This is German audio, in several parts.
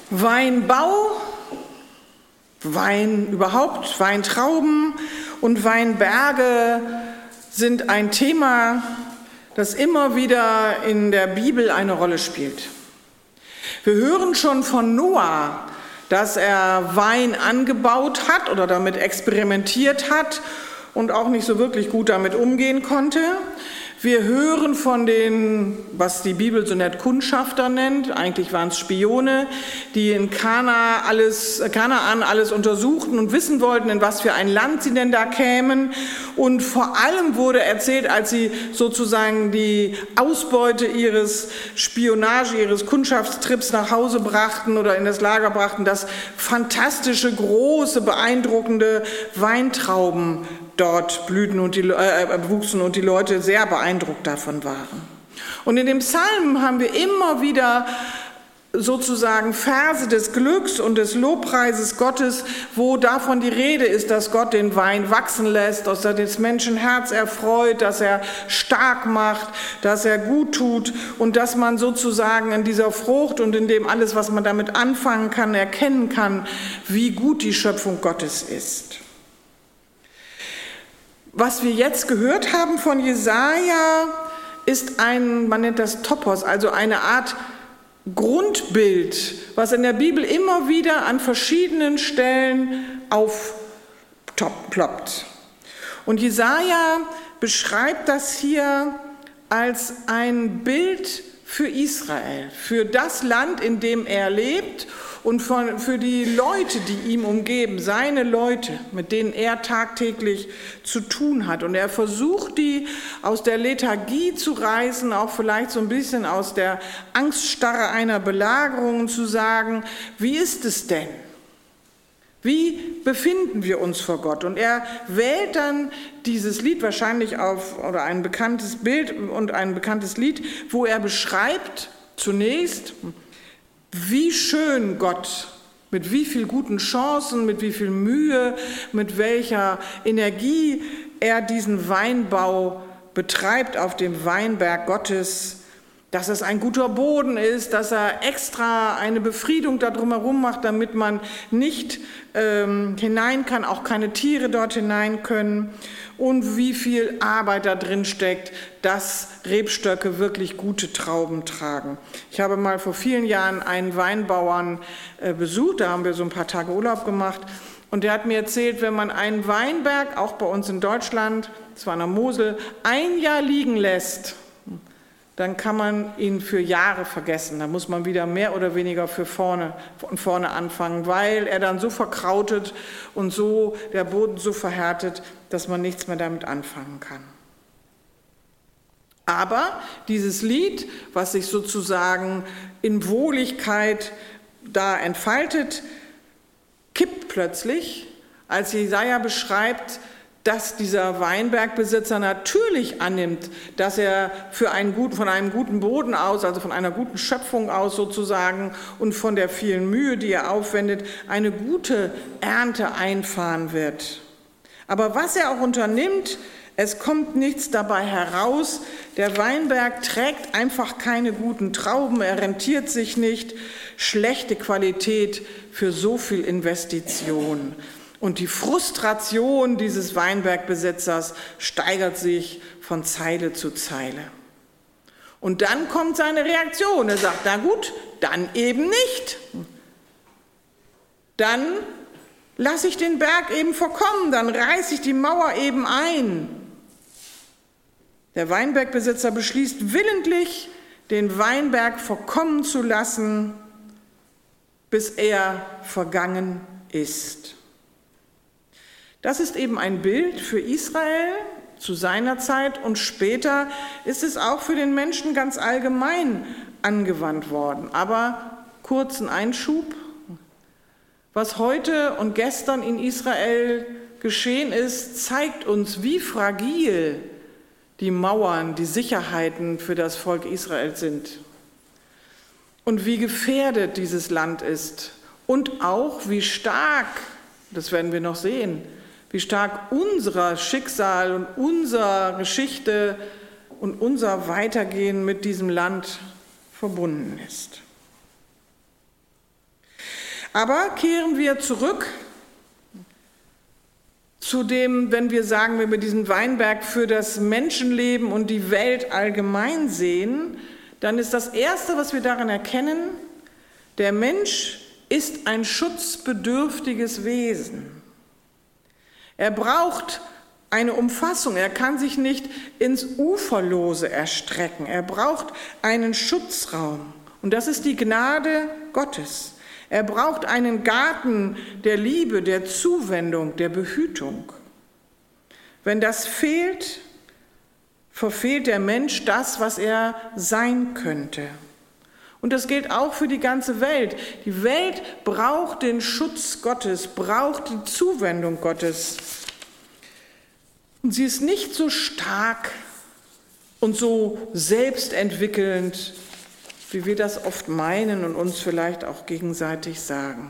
Weinbau, Wein überhaupt, Weintrauben und Weinberge sind ein Thema, das immer wieder in der Bibel eine Rolle spielt. Wir hören schon von Noah, dass er Wein angebaut hat oder damit experimentiert hat und auch nicht so wirklich gut damit umgehen konnte. Wir hören von den, was die Bibel so nett Kundschafter nennt, eigentlich waren es Spione, die in Kanaan alles untersuchten und wissen wollten, in was für ein Land sie denn da kämen. Und vor allem wurde erzählt, als sie sozusagen die Ausbeute ihres Kundschaftstrips nach Hause brachten oder in das Lager brachten, dass fantastische, große, beeindruckende Weintrauben dort blühten und wuchsen und die Leute sehr beeindruckt davon waren. Und in dem Psalm haben wir immer wieder sozusagen Verse des Glücks und des Lobpreises Gottes, wo davon die Rede ist, dass Gott den Wein wachsen lässt, dass er das Menschenherz erfreut, dass er stark macht, dass er gut tut und dass man sozusagen in dieser Frucht und in dem alles, was man damit anfangen kann, erkennen kann, wie gut die Schöpfung Gottes ist. Was wir jetzt gehört haben von Jesaja, ist man nennt das Topos, also eine Art Grundbild, was in der Bibel immer wieder an verschiedenen Stellen aufploppt. Und Jesaja beschreibt das hier als ein Bild für Israel, für das Land, in dem er lebt und für die Leute, die ihm umgeben, seine Leute, mit denen er tagtäglich zu tun hat. Und er versucht, die aus der Lethargie zu reißen, auch vielleicht so ein bisschen aus der Angststarre einer Belagerung zu sagen, wie ist es denn? Wie befinden wir uns vor Gott? Und er wählt dann dieses Lied wahrscheinlich oder ein bekanntes Bild und ein bekanntes Lied, wo er beschreibt zunächst, wie schön Gott, mit wie viel guten Chancen, mit wie viel Mühe, mit welcher Energie er diesen Weinbau betreibt auf dem Weinberg Gottes, dass es ein guter Boden ist, dass er extra eine Befriedung da drumherum macht, damit man nicht hinein kann, auch keine Tiere dort hinein können und wie viel Arbeit da drin steckt, dass Rebstöcke wirklich gute Trauben tragen. Ich habe mal vor vielen Jahren einen Weinbauern besucht, da haben wir so ein paar Tage Urlaub gemacht und der hat mir erzählt, wenn man einen Weinberg, auch bei uns in Deutschland, das war an der Mosel, ein Jahr liegen lässt, dann kann man ihn für Jahre vergessen. Da muss man wieder mehr oder weniger von vorne anfangen, weil er dann so verkrautet und so der Boden so verhärtet, dass man nichts mehr damit anfangen kann. Aber dieses Lied, was sich sozusagen in Wohligkeit da entfaltet, kippt plötzlich, als Jesaja beschreibt, dass dieser Weinbergbesitzer natürlich annimmt, dass er von einem guten Boden aus, also von einer guten Schöpfung aus sozusagen und von der vielen Mühe, die er aufwendet, eine gute Ernte einfahren wird. Aber was er auch unternimmt, es kommt nichts dabei heraus. Der Weinberg trägt einfach keine guten Trauben, er rentiert sich nicht. Schlechte Qualität für so viel Investition. Und die Frustration dieses Weinbergbesitzers steigert sich von Zeile zu Zeile. Und dann kommt seine Reaktion. Er sagt, na gut, dann eben nicht. Dann lasse ich den Berg eben verkommen, dann reiße ich die Mauer eben ein. Der Weinbergbesitzer beschließt willentlich, den Weinberg verkommen zu lassen, bis er vergangen ist. Das ist eben ein Bild für Israel zu seiner Zeit und später ist es auch für den Menschen ganz allgemein angewandt worden. Aber kurzen Einschub. Was heute und gestern in Israel geschehen ist, zeigt uns, wie fragil die Mauern, die Sicherheiten für das Volk Israel sind und wie gefährdet dieses Land ist und auch wie stark, das werden wir noch sehen, wie stark unser Schicksal und unsere Geschichte und unser Weitergehen mit diesem Land verbunden ist. Aber kehren wir zurück zu dem, wenn wir sagen, wenn wir diesen Weinberg für das Menschenleben und die Welt allgemein sehen, dann ist das Erste, was wir darin erkennen, der Mensch ist ein schutzbedürftiges Wesen. Er braucht eine Umfassung, er kann sich nicht ins Uferlose erstrecken, er braucht einen Schutzraum und das ist die Gnade Gottes. Er braucht einen Garten der Liebe, der Zuwendung, der Behütung. Wenn das fehlt, verfehlt der Mensch das, was er sein könnte. Und das gilt auch für die ganze Welt. Die Welt braucht den Schutz Gottes, braucht die Zuwendung Gottes. Und sie ist nicht so stark und so selbstentwickelnd, wie wir das oft meinen und uns vielleicht auch gegenseitig sagen.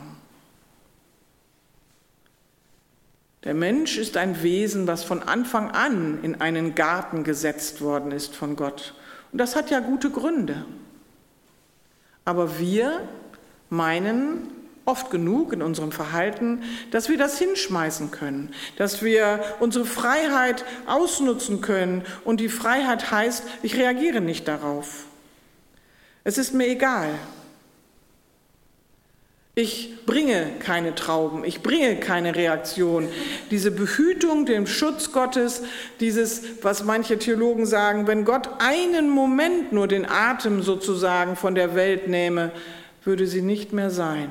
Der Mensch ist ein Wesen, was von Anfang an in einen Garten gesetzt worden ist von Gott. Und das hat ja gute Gründe. Aber wir meinen oft genug in unserem Verhalten, dass wir das hinschmeißen können, dass wir unsere Freiheit ausnutzen können. Und die Freiheit heißt, ich reagiere nicht darauf. Es ist mir egal. Ich bringe keine Trauben, ich bringe keine Reaktion. Diese Behütung, den Schutz Gottes, dieses, was manche Theologen sagen, wenn Gott einen Moment nur den Atem sozusagen von der Welt nähme, würde sie nicht mehr sein.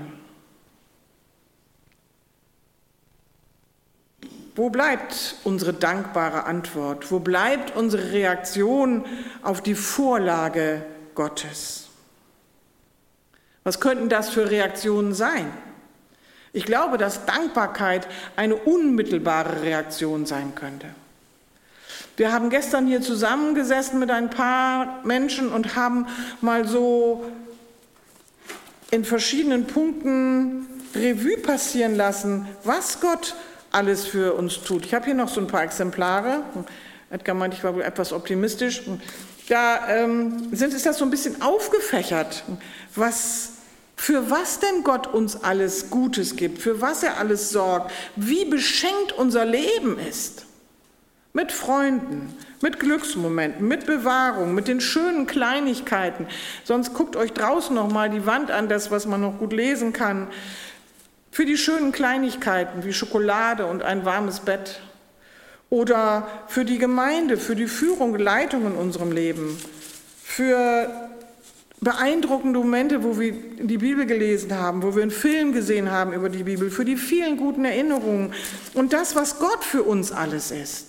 Wo bleibt unsere dankbare Antwort? Wo bleibt unsere Reaktion auf die Vorlage Gottes? Was könnten das für Reaktionen sein? Ich glaube, dass Dankbarkeit eine unmittelbare Reaktion sein könnte. Wir haben gestern hier zusammengesessen mit ein paar Menschen und haben mal so in verschiedenen Punkten Revue passieren lassen, was Gott alles für uns tut. Ich habe hier noch so ein paar Exemplare. Edgar meinte, ich war wohl etwas optimistisch. Da ist das so ein bisschen aufgefächert, für was denn Gott uns alles Gutes gibt, für was er alles sorgt, wie beschenkt unser Leben ist. Mit Freunden, mit Glücksmomenten, mit Bewahrung, mit den schönen Kleinigkeiten. Sonst guckt euch draußen noch mal die Wand an, das, was man noch gut lesen kann. Für die schönen Kleinigkeiten wie Schokolade und ein warmes Bett. Oder für die Gemeinde, für die Führung, Leitung in unserem Leben. Für beeindruckende Momente, wo wir die Bibel gelesen haben, wo wir einen Film gesehen haben über die Bibel, für die vielen guten Erinnerungen und das, was Gott für uns alles ist.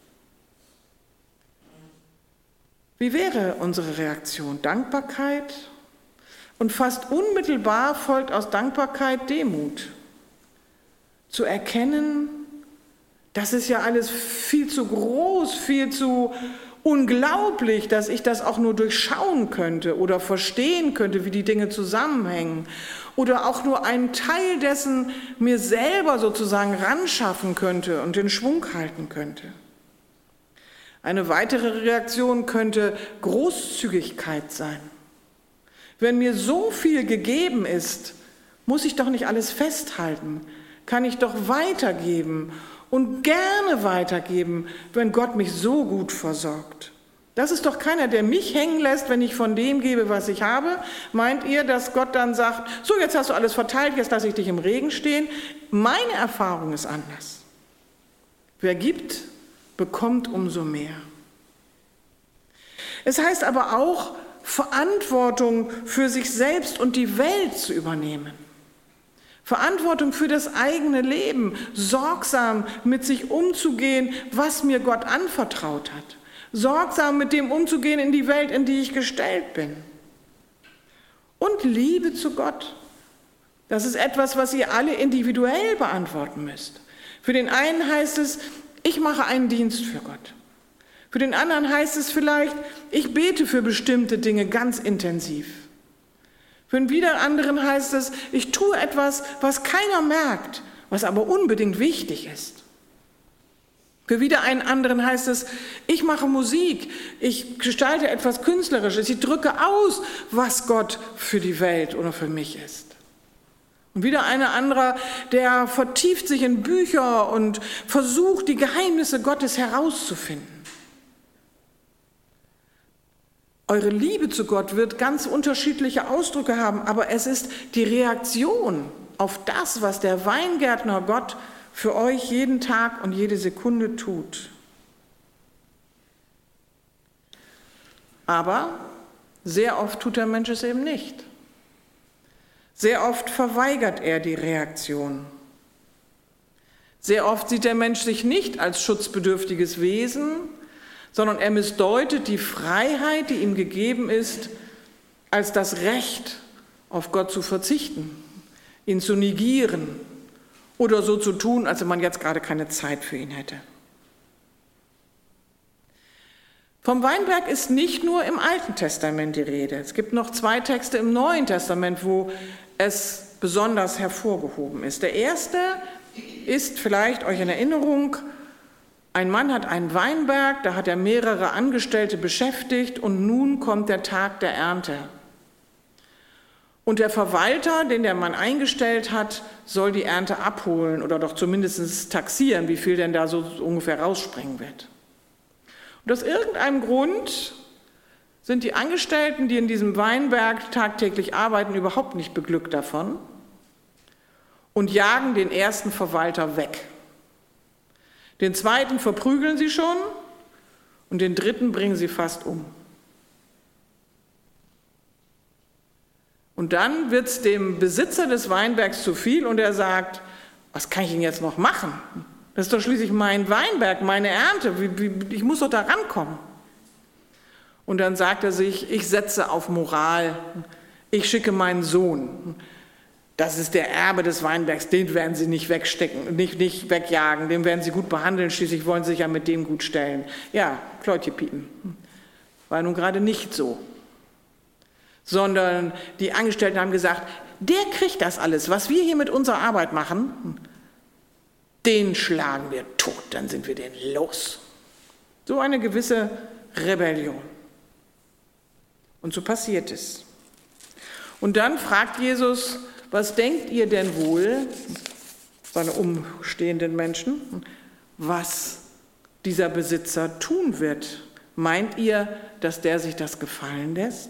Wie wäre unsere Reaktion? Dankbarkeit? Und fast unmittelbar folgt aus Dankbarkeit Demut. Zu erkennen, das ist ja alles viel zu groß, viel zu unglaublich, dass ich das auch nur durchschauen könnte oder verstehen könnte, wie die Dinge zusammenhängen oder auch nur einen Teil dessen mir selber sozusagen ranschaffen könnte und den Schwung halten könnte. Eine weitere Reaktion könnte Großzügigkeit sein. Wenn mir so viel gegeben ist, muss ich doch nicht alles festhalten, kann ich doch weitergeben und gerne weitergeben, wenn Gott mich so gut versorgt. Das ist doch keiner, der mich hängen lässt, wenn ich von dem gebe, was ich habe. Meint ihr, dass Gott dann sagt, so jetzt hast du alles verteilt, jetzt lasse ich dich im Regen stehen? Meine Erfahrung ist anders. Wer gibt, bekommt umso mehr. Es heißt aber auch, Verantwortung für sich selbst und die Welt zu übernehmen. Verantwortung für das eigene Leben, sorgsam mit sich umzugehen, was mir Gott anvertraut hat. Sorgsam mit dem umzugehen in die Welt, in die ich gestellt bin. Und Liebe zu Gott. Das ist etwas, was ihr alle individuell beantworten müsst. Für den einen heißt es, ich mache einen Dienst für Gott. Für den anderen heißt es vielleicht, ich bete für bestimmte Dinge ganz intensiv. Für den wieder anderen heißt es, ich tue etwas, was keiner merkt, was aber unbedingt wichtig ist. Für wieder einen anderen heißt es, ich mache Musik, ich gestalte etwas Künstlerisches, ich drücke aus, was Gott für die Welt oder für mich ist. Und wieder ein anderer, der vertieft sich in Bücher und versucht, die Geheimnisse Gottes herauszufinden. Eure Liebe zu Gott wird ganz unterschiedliche Ausdrücke haben, aber es ist die Reaktion auf das, was der Weingärtner Gott für euch jeden Tag und jede Sekunde tut. Aber sehr oft tut der Mensch es eben nicht. Sehr oft verweigert er die Reaktion. Sehr oft sieht der Mensch sich nicht als schutzbedürftiges Wesen, sondern er missdeutet die Freiheit, die ihm gegeben ist, als das Recht, auf Gott zu verzichten, ihn zu negieren oder so zu tun, als wenn man jetzt gerade keine Zeit für ihn hätte. Vom Weinberg ist nicht nur im Alten Testament die Rede. Es gibt noch 2 Texte im Neuen Testament, wo es besonders hervorgehoben ist. Der erste ist vielleicht euch in Erinnerung: Ein Mann hat einen Weinberg, da hat er mehrere Angestellte beschäftigt und nun kommt der Tag der Ernte. Und der Verwalter, den der Mann eingestellt hat, soll die Ernte abholen oder doch zumindest taxieren, wie viel denn da so ungefähr rausspringen wird. Und aus irgendeinem Grund sind die Angestellten, die in diesem Weinberg tagtäglich arbeiten, überhaupt nicht beglückt davon und jagen den ersten Verwalter weg. Den zweiten verprügeln sie schon und den dritten bringen sie fast um. Und dann wird es dem Besitzer des Weinbergs zu viel und er sagt: Was kann ich denn jetzt noch machen? Das ist doch schließlich mein Weinberg, meine Ernte, ich muss doch da rankommen. Und dann sagt er sich: Ich setze auf Moral, ich schicke meinen Sohn. Das ist der Erbe des Weinbergs, den werden sie nicht wegstecken, nicht wegjagen, den werden sie gut behandeln, schließlich wollen sie sich ja mit dem gut stellen. Ja, Kleutje piepen. War nun gerade nicht so. Sondern die Angestellten haben gesagt: Der kriegt das alles, was wir hier mit unserer Arbeit machen, den schlagen wir tot, dann sind wir den los. So eine gewisse Rebellion. Und so passiert es. Und dann fragt Jesus: Was denkt ihr denn wohl, seine umstehenden Menschen, was dieser Besitzer tun wird? Meint ihr, dass der sich das gefallen lässt?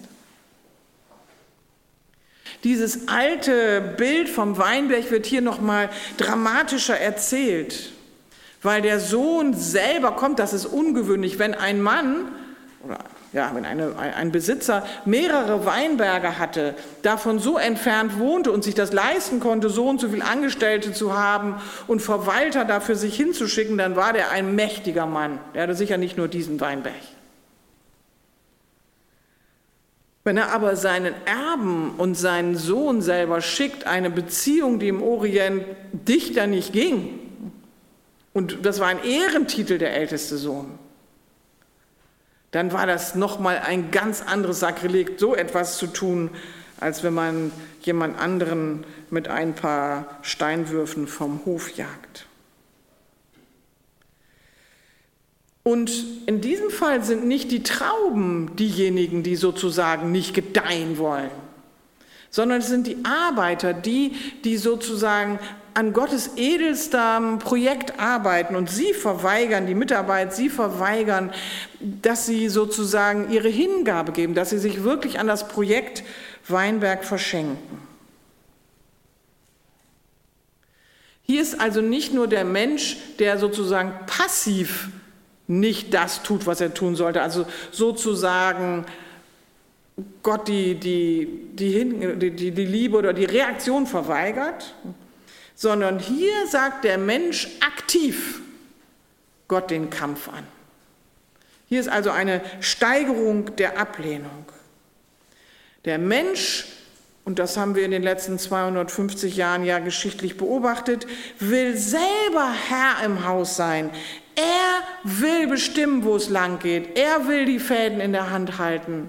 Dieses alte Bild vom Weinberg wird hier nochmal dramatischer erzählt, weil der Sohn selber kommt. Das ist ungewöhnlich, wenn ein Mann oder wenn ein Besitzer mehrere Weinberge hatte, davon so entfernt wohnte und sich das leisten konnte, so und so viele Angestellte zu haben und Verwalter dafür sich hinzuschicken, dann war der ein mächtiger Mann. Der hatte sicher nicht nur diesen Weinberg. Wenn er aber seinen Erben und seinen Sohn selber schickt, eine Beziehung, die im Orient dichter nicht ging, und das war ein Ehrentitel, der älteste Sohn, dann war das nochmal ein ganz anderes Sakrileg, so etwas zu tun, als wenn man jemand anderen mit ein paar Steinwürfen vom Hof jagt. Und in diesem Fall sind nicht die Trauben diejenigen, die sozusagen nicht gedeihen wollen, sondern es sind die Arbeiter, die sozusagen an Gottes edelstem Projekt arbeiten und sie verweigern die Mitarbeit, sie verweigern, dass sie sozusagen ihre Hingabe geben, dass sie sich wirklich an das Projekt Weinberg verschenken. Hier ist also nicht nur der Mensch, der sozusagen passiv nicht das tut, was er tun sollte, also sozusagen Gott die Liebe oder die Reaktion verweigert, sondern hier sagt der Mensch aktiv Gott den Kampf an. Hier ist also eine Steigerung der Ablehnung. Der Mensch, und das haben wir in den letzten 250 Jahren ja geschichtlich beobachtet, will selber Herr im Haus sein. Er will bestimmen, wo es lang geht. Er will die Fäden in der Hand halten.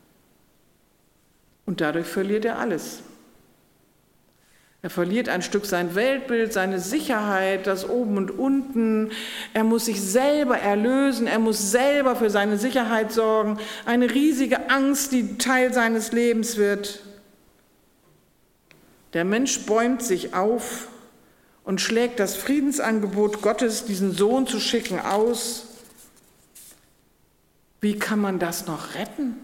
Und dadurch verliert er alles. Er verliert ein Stück sein Weltbild, seine Sicherheit, das Oben und Unten. Er muss sich selber erlösen, er muss selber für seine Sicherheit sorgen. Eine riesige Angst, die Teil seines Lebens wird. Der Mensch bäumt sich auf und schlägt das Friedensangebot Gottes, diesen Sohn zu schicken, aus. Wie kann man das noch retten?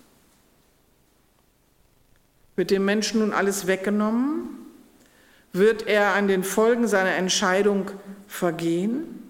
Wird dem Menschen nun alles weggenommen? Wird er an den Folgen seiner Entscheidung vergehen?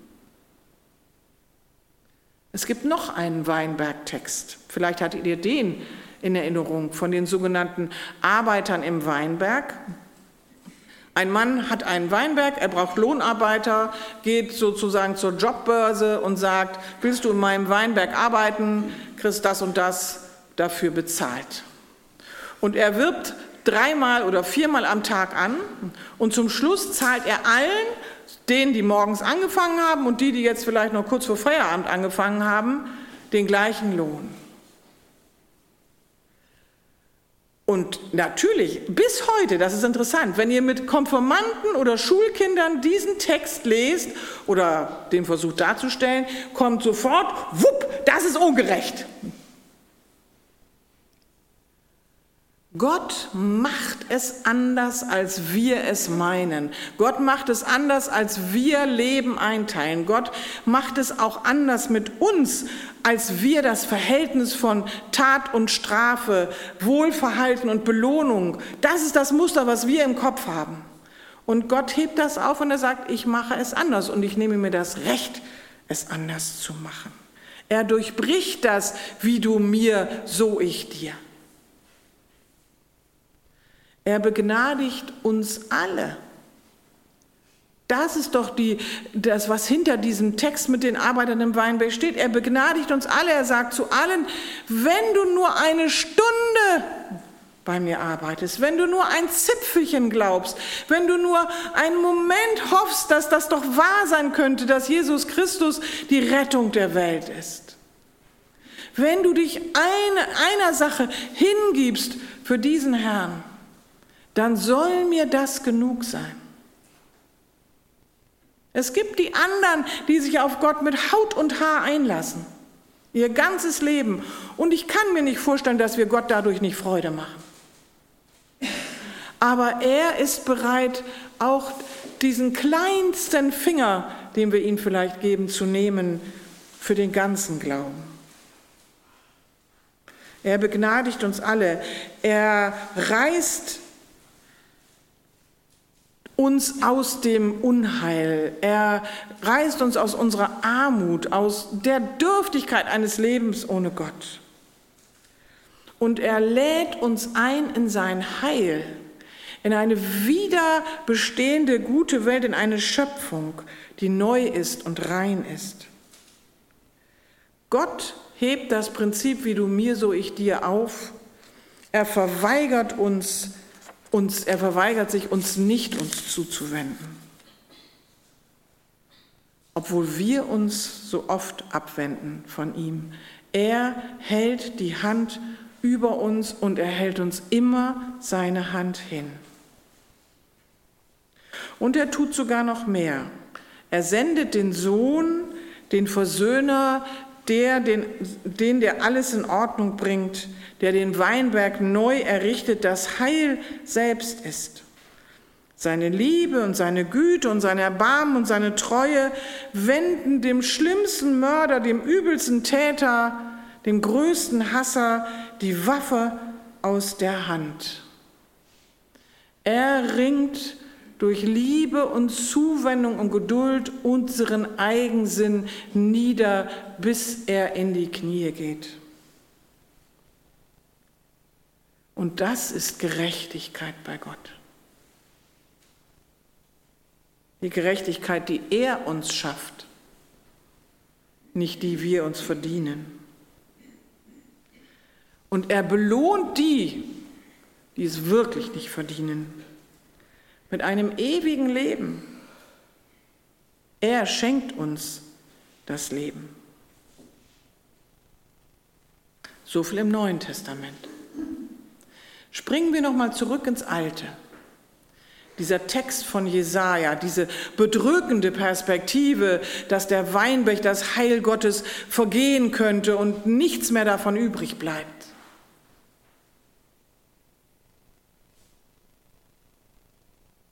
Es gibt noch einen Weinbergtext. Vielleicht hattet ihr den in Erinnerung von den sogenannten Arbeitern im Weinberg. Ein Mann hat einen Weinberg, er braucht Lohnarbeiter, geht sozusagen zur Jobbörse und sagt, willst du in meinem Weinberg arbeiten, kriegst das und das dafür bezahlt. Und er wirbt 3-mal oder 4-mal am Tag an und zum Schluss zahlt er allen, denen, die morgens angefangen haben und die jetzt vielleicht noch kurz vor Feierabend angefangen haben, den gleichen Lohn. Und natürlich, bis heute, das ist interessant, wenn ihr mit Konfirmanden oder Schulkindern diesen Text lest oder den versucht darzustellen, kommt sofort, wupp, das ist ungerecht. Gott macht es anders, als wir es meinen. Gott macht es anders, als wir Leben einteilen. Gott macht es auch anders mit uns, als wir das Verhältnis von Tat und Strafe, Wohlverhalten und Belohnung, das ist das Muster, was wir im Kopf haben. Und Gott hebt das auf und er sagt, ich mache es anders und ich nehme mir das Recht, es anders zu machen. Er durchbricht das, wie du mir, so ich dir. Er begnadigt uns alle. Das ist doch das, was hinter diesem Text mit den Arbeitern im Weinberg steht. Er begnadigt uns alle. Er sagt zu allen, wenn du nur eine Stunde bei mir arbeitest, wenn du nur ein Zipfelchen glaubst, wenn du nur einen Moment hoffst, dass das doch wahr sein könnte, dass Jesus Christus die Rettung der Welt ist. Wenn du dich einer Sache hingibst für diesen Herrn, dann soll mir das genug sein. Es gibt die anderen, die sich auf Gott mit Haut und Haar einlassen, ihr ganzes Leben. Und ich kann mir nicht vorstellen, dass wir Gott dadurch nicht Freude machen. Aber er ist bereit, auch diesen kleinsten Finger, den wir ihm vielleicht geben, zu nehmen für den ganzen Glauben. Er begnadigt uns alle. Er reißt uns aus dem Unheil. Er reißt uns aus unserer Armut, aus der Dürftigkeit eines Lebens ohne Gott. Und er lädt uns ein in sein Heil, in eine wieder bestehende gute Welt, in eine Schöpfung, die neu ist und rein ist. Gott hebt das Prinzip, wie du mir, so ich dir, auf. Er verweigert sich, uns nicht uns zuzuwenden, obwohl wir uns so oft abwenden von ihm. Er hält die Hand über uns und er hält uns immer seine Hand hin. Und er tut sogar noch mehr. Er sendet den Sohn, den Versöhner, der alles in Ordnung bringt, der den Weinberg neu errichtet, das Heil selbst ist. Seine Liebe und seine Güte und sein Erbarmen und seine Treue wenden dem schlimmsten Mörder, dem übelsten Täter, dem größten Hasser die Waffe aus der Hand. Er ringt durch Liebe und Zuwendung und Geduld unseren Eigensinn nieder, bis er in die Knie geht. Und das ist Gerechtigkeit bei Gott. Die Gerechtigkeit, die er uns schafft, nicht die wir uns verdienen. Und er belohnt die es wirklich nicht verdienen, mit einem ewigen Leben. Er schenkt uns das Leben. So viel im Neuen Testament. Springen wir nochmal zurück ins Alte. Dieser Text von Jesaja, diese bedrückende Perspektive, dass der Weinberg, das Heil Gottes vergehen könnte und nichts mehr davon übrig bleibt.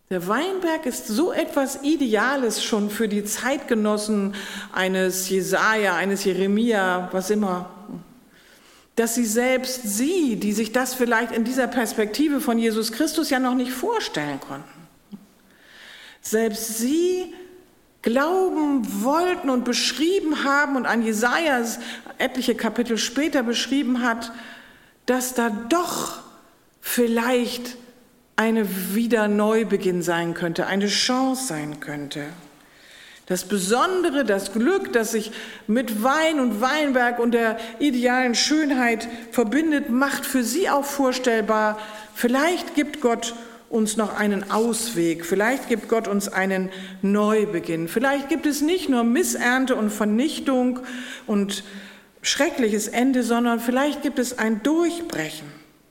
Der Weinberg ist so etwas Ideales schon für die Zeitgenossen eines Jesaja, eines Jeremia, was immer, dass sie, die sich das vielleicht in dieser Perspektive von Jesus Christus ja noch nicht vorstellen konnten, selbst sie glauben wollten und beschrieben haben und an Jesaja etliche Kapitel später beschrieben hat, dass da doch vielleicht eine Wiederneubeginn sein könnte, eine Chance sein könnte. Das Besondere, das Glück, das sich mit Wein und Weinberg und der idealen Schönheit verbindet, macht für sie auch vorstellbar, vielleicht gibt Gott uns noch einen Ausweg, vielleicht gibt Gott uns einen Neubeginn, vielleicht gibt es nicht nur Missernte und Vernichtung und schreckliches Ende, sondern vielleicht gibt es ein Durchbrechen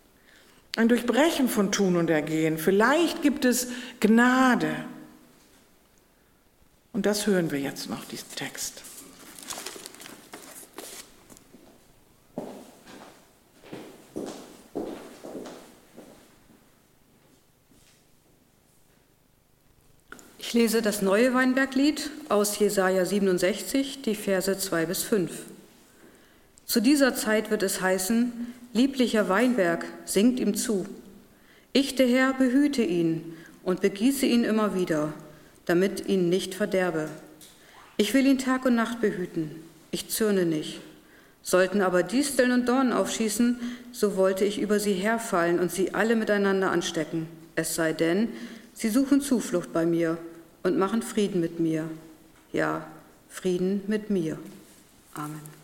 von Tun und Ergehen, vielleicht gibt es Gnade. Und das hören wir jetzt noch, diesen Text. Ich lese das neue Weinberglied aus Jesaja 67, die Verse 2 bis 5. Zu dieser Zeit wird es heißen: Lieblicher Weinberg, singt ihm zu. Ich, der Herr, behüte ihn und begieße ihn immer wieder, damit ihn nicht verderbe. Ich will ihn Tag und Nacht behüten, ich zürne nicht. Sollten aber Disteln und Dornen aufschießen, so wollte ich über sie herfallen und sie alle miteinander anstecken. Es sei denn, sie suchen Zuflucht bei mir und machen Frieden mit mir. Ja, Frieden mit mir. Amen.